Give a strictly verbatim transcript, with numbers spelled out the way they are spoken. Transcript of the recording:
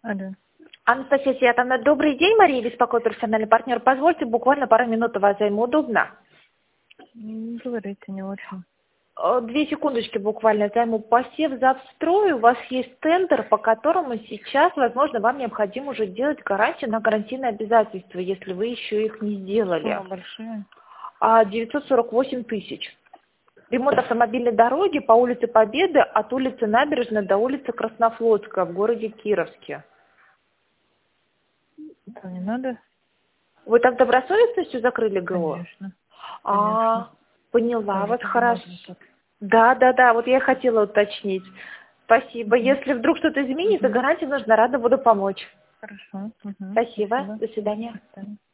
Алло. Анастасия Световна, добрый день. Мария беспокоит, профессиональный партнер. Позвольте, буквально пару минут у вас займу. Удобно? М, Говорите, не очень. Э, Две секундочки буквально займу. Посев завстрой, у вас есть тендер, по которому сейчас, возможно, вам необходимо уже делать гарантию на гарантийные обязательства, если вы еще их не сделали. Сумма большая? А девятьсот сорок восемь тысяч. Ремонт автомобильной дороги по улице Победы от улицы Набережной до улицы Краснофлотская в городе Кировске. Да, не надо? Вы так добросовестностью закрыли ГО? Конечно. Конечно. А, поняла, Тоже вот это хорошо. можно так. Да, да, да, вот я и хотела уточнить. Спасибо. Мгм. Если вдруг что-то изменится, Мгм. гарантия нужна, рада буду помочь. Хорошо. Мгм. Спасибо, Спасибо. до свидания. До свидания.